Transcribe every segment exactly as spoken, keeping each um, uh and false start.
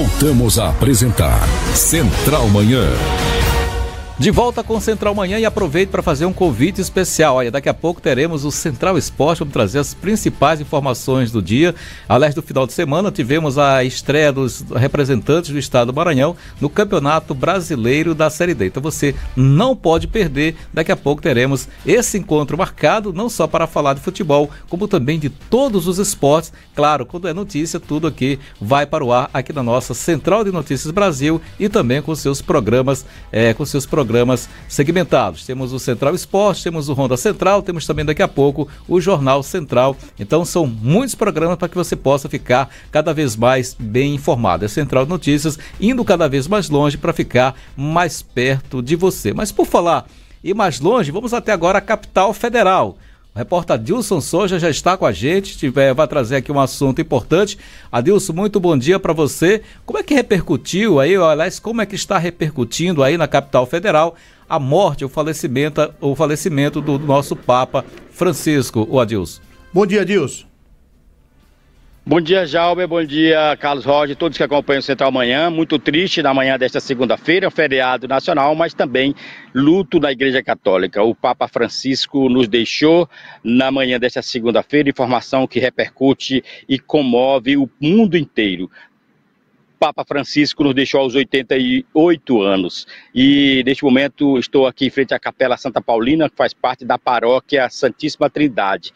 Voltamos a apresentar Central Manhã. De volta com Central Manhã e aproveito para fazer um convite especial. Olha, daqui a pouco teremos o Central Esporte, vamos trazer as principais informações do dia. Aliás, do final de semana tivemos a estreia dos representantes do estado do Maranhão no Campeonato Brasileiro da Série D. Então você não pode perder, daqui a pouco teremos esse encontro marcado, não só para falar de futebol, como também de todos os esportes. Claro, quando é notícia, tudo aqui vai para o ar aqui na nossa Central de Notícias Brasil e também com seus programas, é, com seus programas programas segmentados. Temos o Central Esporte, temos o Ronda Central, temos também daqui a pouco o Jornal Central. Então são muitos programas para que você possa ficar cada vez mais bem informado. É Central de Notícias indo cada vez mais longe para ficar mais perto de você. Mas por falar e mais longe, vamos até agora a capital federal. O repórter Adilson Soja já está com a gente, tiver, vai trazer aqui um assunto importante. Adilson, muito bom dia para você. Como é que repercutiu aí, aliás, como é que está repercutindo aí na capital federal a morte, o falecimento, o falecimento do nosso Papa Francisco, o Adilson? Bom dia, Adilson. Bom dia, Jalber, bom dia, Carlos Roger, todos que acompanham o Central Manhã. Muito triste na manhã desta segunda-feira, é um feriado nacional, mas também luto na Igreja Católica. O Papa Francisco nos deixou na manhã desta segunda-feira, informação que repercute e comove o mundo inteiro. Papa Francisco nos deixou aos oitenta e oito anos e neste momento estou aqui em frente à Capela Santa Paulina, que faz parte da paróquia Santíssima Trindade.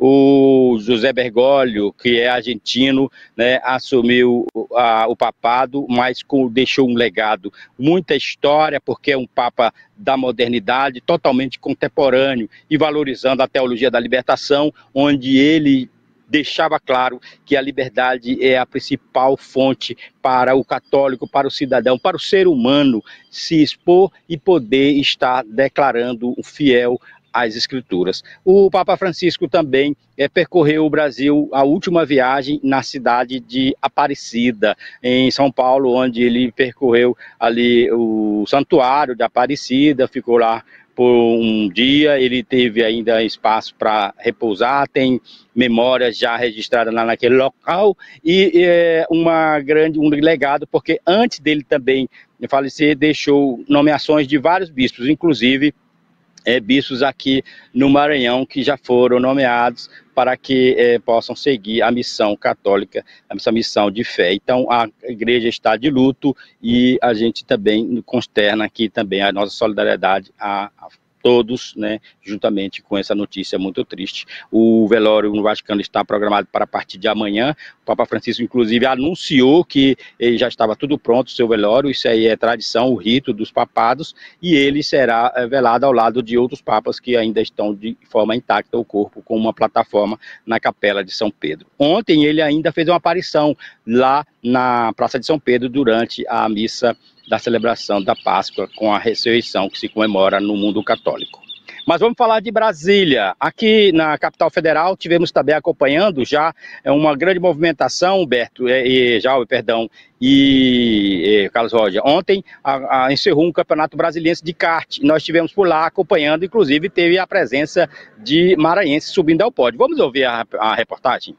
O José Bergoglio, que é argentino, né, assumiu a, o papado, mas com, deixou um legado, muita história, porque é um Papa da modernidade, totalmente contemporâneo e valorizando a teologia da libertação, onde ele deixava claro que a liberdade é a principal fonte para o católico, para o cidadão, para o ser humano se expor e poder estar declarando o fiel às Escrituras. O Papa Francisco também é, percorreu o Brasil, a última viagem na cidade de Aparecida, em São Paulo, onde ele percorreu ali o santuário de Aparecida, ficou lá por um dia, ele teve ainda espaço para repousar, tem memórias já registradas lá naquele local e é, uma grande, um legado, porque antes dele também falecer, deixou nomeações de vários bispos, inclusive é, bispos aqui no Maranhão, que já foram nomeados para que é, possam seguir a missão católica, essa missão de fé. Então a igreja está de luto e a gente também consterna aqui também a nossa solidariedade a, a todos, né, juntamente com essa notícia muito triste. O velório no Vaticano está programado para a partir de amanhã. O Papa Francisco, inclusive, anunciou que ele já estava tudo pronto, o seu velório. Isso aí é tradição, o rito dos papados, e ele será é, velado ao lado de outros papas que ainda estão de forma intacta, o corpo, com uma plataforma na Capela de São Pedro. Ontem ele ainda fez uma aparição lá na Praça de São Pedro durante a missa da celebração da Páscoa com a ressurreição que se comemora no mundo católico. Mas vamos falar de Brasília. Aqui na capital federal tivemos também acompanhando já uma grande movimentação, Humberto, e, já, perdão, e, e Carlos Roger. Ontem a, a, encerrou um campeonato brasiliense de kart. Nós estivemos por lá acompanhando, inclusive teve a presença de maranhenses subindo ao pódio. Vamos ouvir a, a reportagem?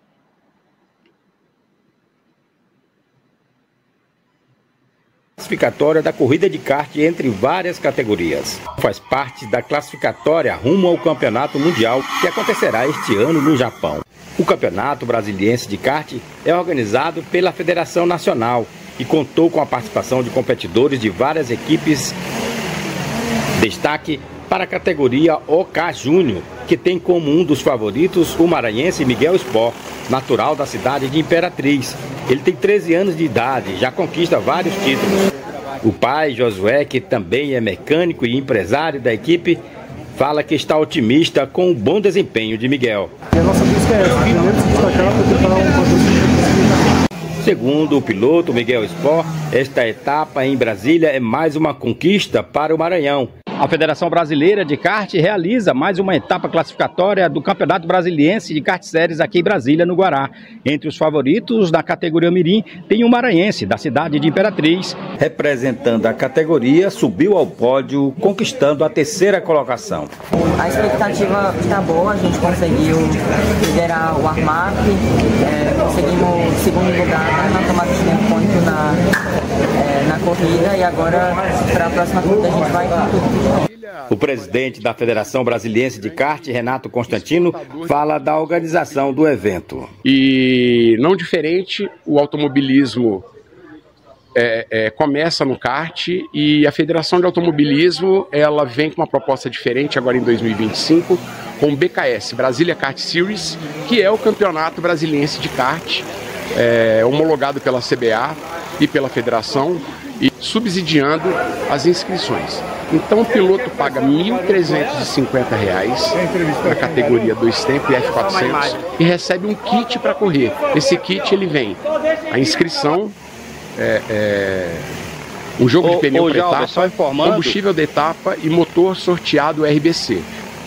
Classificatória da corrida de kart entre várias categorias. Faz parte da classificatória rumo ao Campeonato Mundial que acontecerá este ano no Japão. O Campeonato Brasiliense de Kart é organizado pela Federação Nacional e contou com a participação de competidores de várias equipes. Destaque para a categoria O K Júnior, que tem como um dos favoritos o maranhense Miguel Sport, natural da cidade de Imperatriz. Ele tem treze anos de idade, já conquista vários títulos. O pai, Josué, que também é mecânico e empresário da equipe, fala que está otimista com o bom desempenho de Miguel. E a nossa busca é essa, primeiro se destacar para tentar um patrocínio. Segundo o piloto Miguel Sport, esta etapa em Brasília é mais uma conquista para o Maranhão. A Federação Brasileira de Kart realiza mais uma etapa classificatória do Campeonato Brasiliense de Kart Séries aqui em Brasília, no Guará. Entre os favoritos da categoria Mirim tem o maranhense, da cidade de Imperatriz. Representando a categoria, subiu ao pódio, conquistando a terceira colocação. A expectativa está boa, a gente conseguiu liderar o Armap, é, conseguimos segundo lugar na tomada de tempo na corrida e agora para a próxima corrida a gente vai com tudo. O presidente da Federação Brasiliense de Kart, Renato Constantino, fala da organização do evento. E não diferente, o automobilismo é, é, começa no kart e a Federação de Automobilismo ela vem com uma proposta diferente agora em dois mil e vinte e cinco com o B K S, Brasília Kart Series, que é o campeonato brasiliense de kart, é, homologado pela C B A e pela Federação e subsidiando as inscrições. Então o piloto paga mil trezentos e cinquenta reais na categoria dois tempo e F quatrocentos e recebe um kit para correr. Esse kit ele vem a inscrição, é, é, um jogo ô, de pneu para etapa, combustível da etapa e motor sorteado R B C.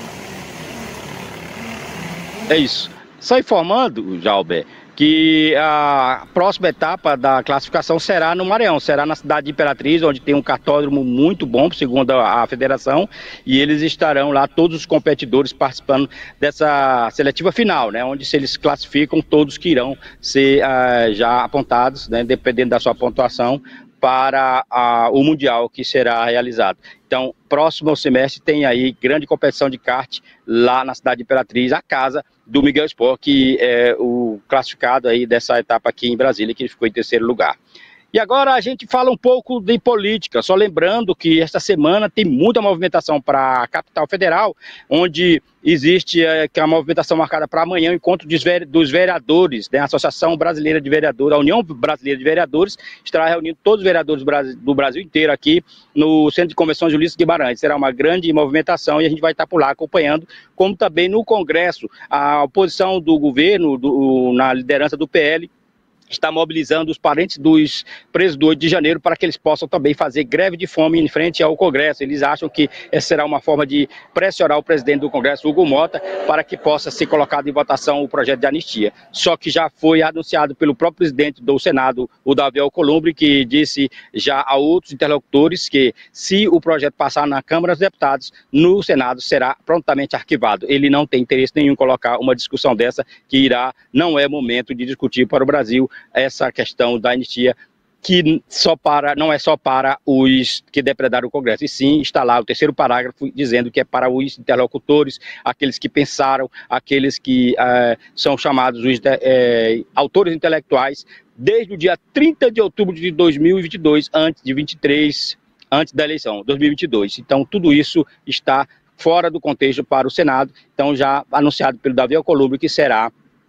É isso. Só informando, Jalber, que a próxima etapa da classificação será no Maranhão, será na cidade de Imperatriz, onde tem um cartódromo muito bom, segundo a, a federação, e eles estarão lá, todos os competidores participando dessa seletiva final, né, onde se eles classificam, todos que irão ser uh, já apontados, né, dependendo da sua pontuação, para a, o Mundial que será realizado. Então, próximo semestre tem aí grande competição de kart lá na cidade de Imperatriz, a casa do Miguel Sport, que é o classificado aí dessa etapa aqui em Brasília, que ficou em terceiro lugar. E agora a gente fala um pouco de política, só lembrando que esta semana tem muita movimentação para a capital federal, onde existe é, que é uma movimentação marcada para amanhã, o encontro dos vereadores, né, a Associação Brasileira de Vereadores, a União Brasileira de Vereadores, estará reunindo todos os vereadores do Brasil inteiro aqui no Centro de Convenções Ulisses Guimarães. Será uma grande movimentação e a gente vai estar por lá acompanhando, como também no Congresso, a oposição do governo, do, na liderança do P L, está mobilizando os parentes dos presos do oito de janeiro para que eles possam também fazer greve de fome em frente ao Congresso. Eles acham que essa será uma forma de pressionar o presidente do Congresso, Hugo Mota, para que possa ser colocado em votação o projeto de anistia. Só que já foi anunciado pelo próprio presidente do Senado, o Davi Alcolumbre, que disse já a outros interlocutores que se o projeto passar na Câmara dos Deputados, no Senado será prontamente arquivado. Ele não tem interesse nenhum em colocar uma discussão dessa, que irá, não é momento de discutir para o Brasil essa questão da anistia, que só para, não é só para os que depredaram o Congresso, e sim está lá o terceiro parágrafo dizendo que é para os interlocutores, aqueles que pensaram, aqueles que uh, são chamados os uh, autores intelectuais, desde o dia trinta de outubro de dois mil e vinte e dois, antes de vinte e três, antes da eleição, dois mil e vinte e dois. Então tudo isso está fora do contexto para o Senado, então já anunciado pelo Davi Alcolumbre que será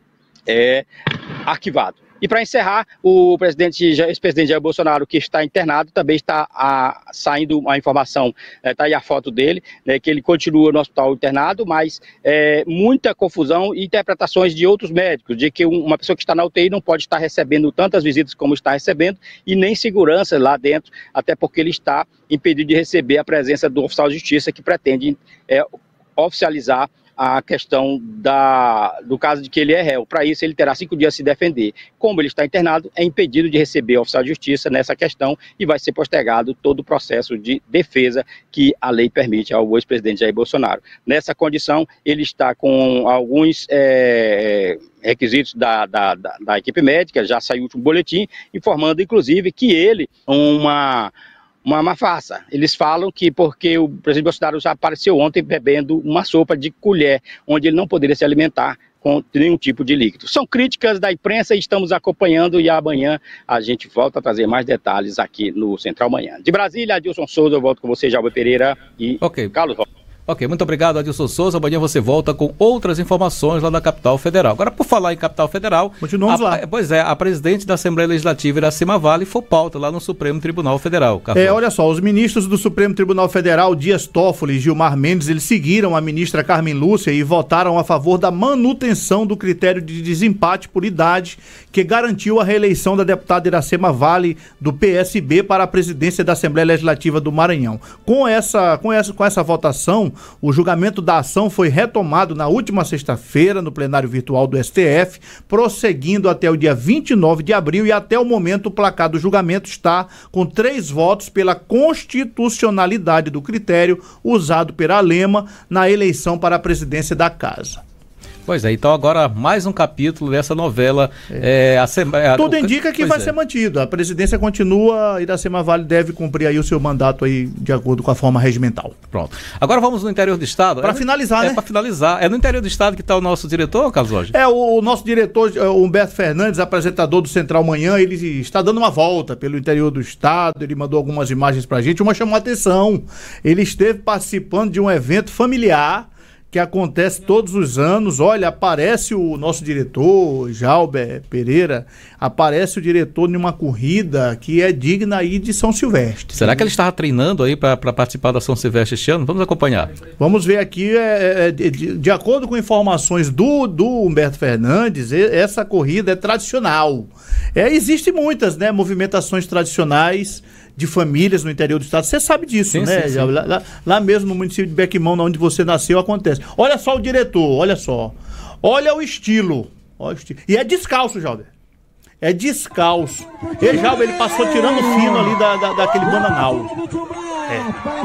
é, arquivado. E para encerrar, o presidente, ex-presidente Jair Bolsonaro, que está internado, também está a, saindo uma informação, está é, aí a foto dele, né, que ele continua no hospital internado, mas é, muita confusão e interpretações de outros médicos, de que uma pessoa que está na U T I não pode estar recebendo tantas visitas como está recebendo e nem segurança lá dentro, até porque ele está impedido de receber a presença do oficial de justiça que pretende é, oficializar a questão da, do caso de que ele é réu. Para isso, ele terá cinco dias a se defender. Como ele está internado, é impedido de receber o oficial de justiça nessa questão e vai ser postergado todo o processo de defesa que a lei permite ao ex-presidente Jair Bolsonaro. Nessa condição, ele está com alguns é, requisitos da, da, da, da equipe médica, já saiu o último boletim, informando, inclusive, que ele, uma... uma má farsa. Eles falam que porque o presidente Bolsonaro já apareceu ontem bebendo uma sopa de colher, onde ele não poderia se alimentar com nenhum tipo de líquido. São críticas da imprensa e estamos acompanhando, e amanhã a gente volta a trazer mais detalhes aqui no Central Manhã. De Brasília, Adilson Souza, eu volto com você, Jalber Pereira e okay. Carlos Rocha. Ok, muito obrigado, Adilson Souza. Amanhã você volta com outras informações lá da capital federal. Agora, por falar em capital federal... Continuamos a, lá. Pois é, a presidente da Assembleia Legislativa, Iracema Vale, foi pauta lá no Supremo Tribunal Federal. É, olha só, os ministros do Supremo Tribunal Federal, Dias Toffoli e Gilmar Mendes, eles seguiram a ministra Carmen Lúcia e votaram a favor da manutenção do critério de desempate por idade, que garantiu a reeleição da deputada Iracema Vale, do P S B, para a presidência da Assembleia Legislativa do Maranhão. Com essa, com essa, com essa votação, o julgamento da ação foi retomado na última sexta-feira no plenário virtual do S T F, prosseguindo até o dia vinte e nove de abril, e até o momento o placar do julgamento está com três votos pela constitucionalidade do critério usado pela Lema na eleição para a presidência da Casa. Pois é, então agora mais um capítulo dessa novela. É. É, a sema, a, Tudo o, indica que pois vai é. ser mantido. A presidência continua, Iracema Vale deve cumprir aí o seu mandato aí de acordo com a forma regimental. Pronto. Agora vamos no interior do estado. Para é, finalizar, é, né? Para finalizar. É no interior do estado que está o nosso diretor, Carlos Jorge? É, o, o nosso diretor, o Humberto Fernandes, apresentador do Central Manhã, ele está dando uma volta pelo interior do estado, ele mandou algumas imagens pra gente, uma chamou a atenção. Ele esteve participando de um evento familiar que acontece todos os anos. Olha, aparece o nosso diretor, Jalber Pereira, aparece o diretor numa corrida que é digna aí de São Silvestre. Será que ele estava treinando aí para participar da São Silvestre este ano? Vamos acompanhar. Vamos ver aqui, é, é, de, de acordo com informações do, do Humberto Fernandes, essa corrida é tradicional. É, existe muitas, né, movimentações tradicionais de famílias no interior do estado. Você sabe disso, sim, né? Sim, sim. Lá, lá, lá mesmo no município de Bequimão, onde você nasceu, acontece. Olha só o diretor, olha só. Olha o estilo. Olha o estilo. E é descalço, Jalber. É descalço. E Jalber, ele passou tirando fino ali da, da, daquele bananal. É.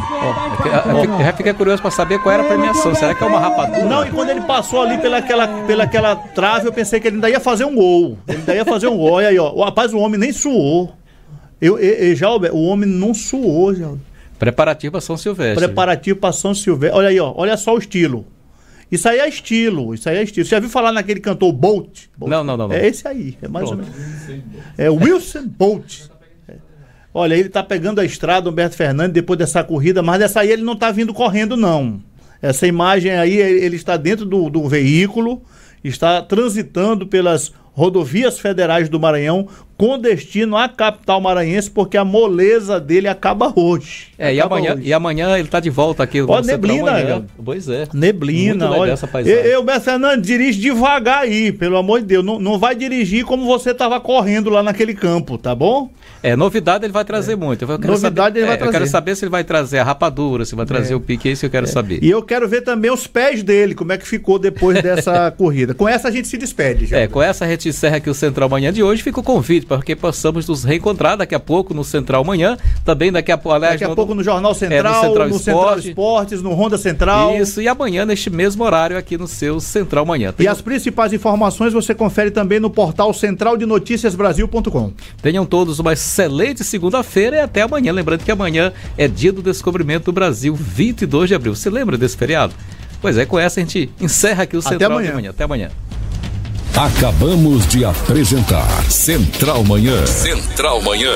Ó, eu já fiquei curioso para saber qual era a premiação. Será que é uma rapadura? Não, e quando ele passou ali pelaquela, pelaquela trave, eu pensei que ele ainda ia fazer um gol. Ele ainda ia fazer um gol. Olha aí, ó. O rapaz, o homem nem suou. Eu, eu, Jalber, o homem não suou, Jalber. Preparativo para São Silvestre. Preparativo para São Silvestre. Olha aí, ó. Olha só o estilo. Isso aí é estilo. Isso aí é estilo. Você já viu falar naquele cantor Bolt? Bolt? Não, não, não, não. É esse aí. É mais Pronto. ou menos. É Wilson Bolt. É. Olha, ele tá pegando a estrada, Humberto Fernandes, depois dessa corrida, mas dessa aí ele não tá vindo correndo, não. Essa imagem aí, ele está dentro do, do veículo, está transitando pelas rodovias federais do Maranhão com destino à capital maranhense, porque a moleza dele acaba hoje. É, e amanhã, hoje. e amanhã ele está de volta aqui. Ó, neblina. É. Pois é. Neblina, olha. Eu, Humberto Fernandes, dirige devagar aí, pelo amor de Deus. Não, não vai dirigir como você estava correndo lá naquele campo, tá bom? É, novidade ele vai trazer é. muito. Eu quero novidade saber, ele vai é, trazer. Eu quero saber se ele vai trazer a rapadura, se vai trazer é. o pique, é isso que eu quero é. saber. E eu quero ver também os pés dele, como é que ficou depois dessa corrida. Com essa a gente se despede, já. É, com essa a gente encerra aqui o Central Manhã de hoje. Fica o convite para que possamos nos reencontrar daqui a pouco no Central Manhã, também daqui a pouco, aliás, daqui a no, pouco no Jornal Central, é, no Central, no Esporte, Central Esportes, no Ronda Central. Isso, e amanhã neste mesmo horário aqui no seu Central Manhã. Tem... E as principais informações você confere também no portal central de noticias brasil ponto com. Tenham todos uma excelente segunda-feira e até amanhã. Lembrando que amanhã é dia do descobrimento do Brasil, vinte e dois de abril. Você lembra desse feriado? Pois é, com essa a gente encerra aqui o Central amanhã. de Manhã. Até amanhã. Acabamos de apresentar Central Manhã. Central Manhã.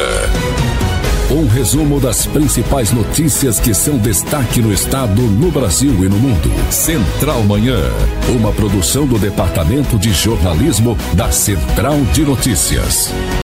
Um resumo das principais notícias que são destaque no estado, no Brasil e no mundo. Central Manhã. Uma produção do Departamento de Jornalismo da Central de Notícias.